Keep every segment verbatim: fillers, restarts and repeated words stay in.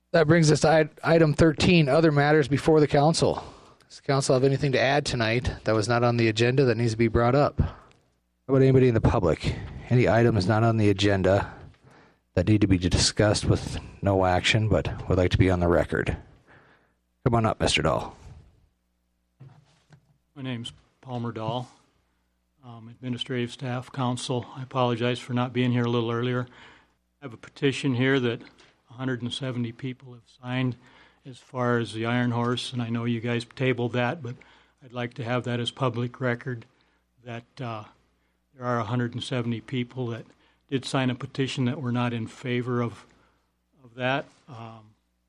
That brings us to item thirteen, other matters before the council. Does the council have anything to add tonight that was not on the agenda that needs to be brought up? How about anybody in the public? Any items not on the agenda that need to be discussed with no action but would like to be on the record? Come on up, Mister Dahl. My name's Palmer Dahl, um, administrative staff, council. I apologize for not being here a little earlier. I have a petition here that one hundred seventy people have signed as far as the Iron Horse, and I know you guys tabled that, but I'd like to have that as public record that uh, there are one hundred seventy people that did sign a petition that were not in favor of of that. Um,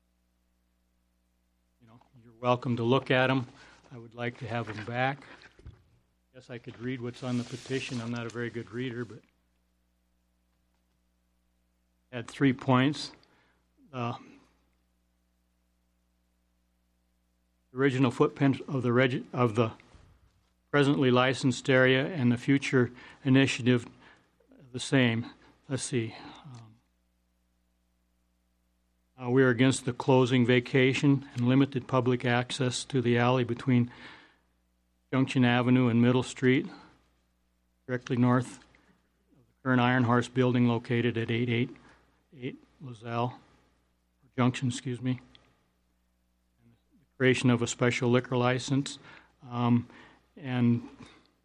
you know, you're welcome to look at them. I would like to have them back. I guess I could read what's on the petition. I'm not a very good reader, but I had three points. Uh, the original footprint of the reg- of the presently licensed area and the future initiative the same. Let's see. Um, uh, we are against the closing, vacation, and limited public access to the alley between Junction Avenue and Middle Street, directly north of the current Iron Horse building located at eight eighty-eight LaSalle Junction, excuse me. And the creation of a special liquor license. Um, and I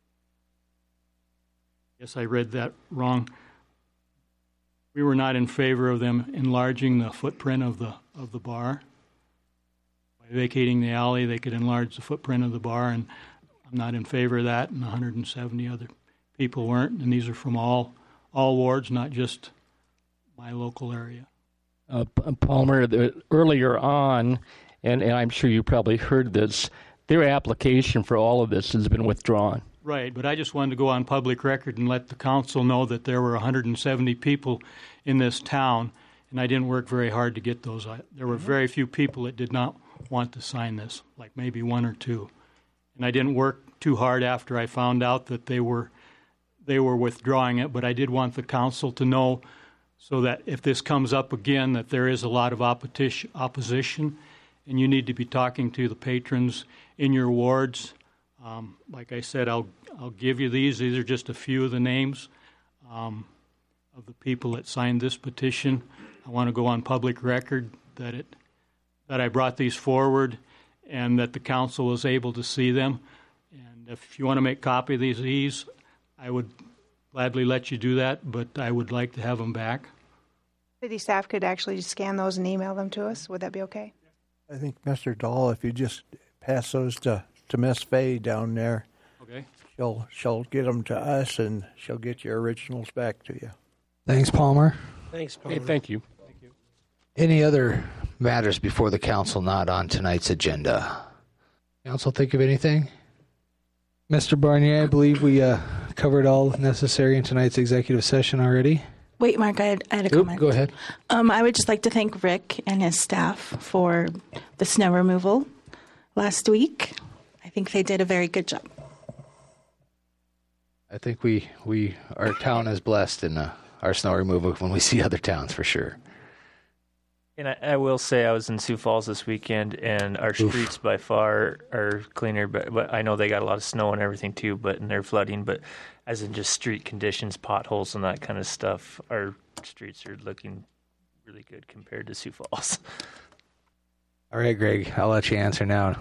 guess I read that wrong. We were not in favor of them enlarging the footprint of the of the bar. By vacating the alley, they could enlarge the footprint of the bar, and I'm not in favor of that, and one hundred seventy other people weren't, and these are from all all wards, not just my local area. Uh, Palmer, the, earlier on, and, and I'm sure you probably heard this, their application for all of this has been withdrawn. Right, but I just wanted to go on public record and let the council know that there were one hundred seventy people in this town, and I didn't work very hard to get those. I, there were very few people that did not want to sign this, like maybe one or two. And I didn't work too hard after I found out that they were they were withdrawing it, but I did want the council to know so that if this comes up again, that there is a lot of opposition, opposition and you need to be talking to the patrons in your wards. Um, like I said, I'll I'll give you these. These are just a few of the names um, of the people that signed this petition. I want to go on public record that it that I brought these forward and that the council was able to see them. And if you want to make copy of these, these, I would gladly let you do that, but I would like to have them back. City staff could actually scan those and email them to us. Would that be okay? I think, Mister Dahl, if you just pass those to, to Miss Fay down there, okay, she'll she'll get them to us, and she'll get your originals back to you. Thanks, Palmer. Thanks, Palmer. Hey, thank you. Thank you. Any other matters before the council not on tonight's agenda? Council think of anything? Mister Barnier, I believe we uh, covered all necessary in tonight's executive session already. Wait, Mark, I had, I had a Oop, comment. go ahead. Um, I would just like to thank Rick and his staff for the snow removal last week. I think they did a very good job. I think we, we our town is blessed in uh, our snow removal when we see other towns, for sure. And I, I will say I was in Sioux Falls this weekend, and our Oof. streets by far are cleaner. But, but I know they got a lot of snow and everything too, but and they're flooding. But as in just street conditions, potholes, and that kind of stuff, our streets are looking really good compared to Sioux Falls. All right, Greg, I'll let you answer now.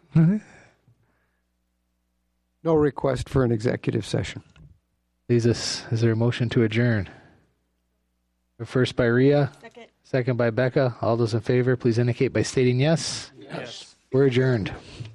No request for an executive session. Please, is, is there a motion to adjourn? First by Rhea. Second. Second by Becca. All those in favor, please indicate by stating yes. Yes. We're adjourned.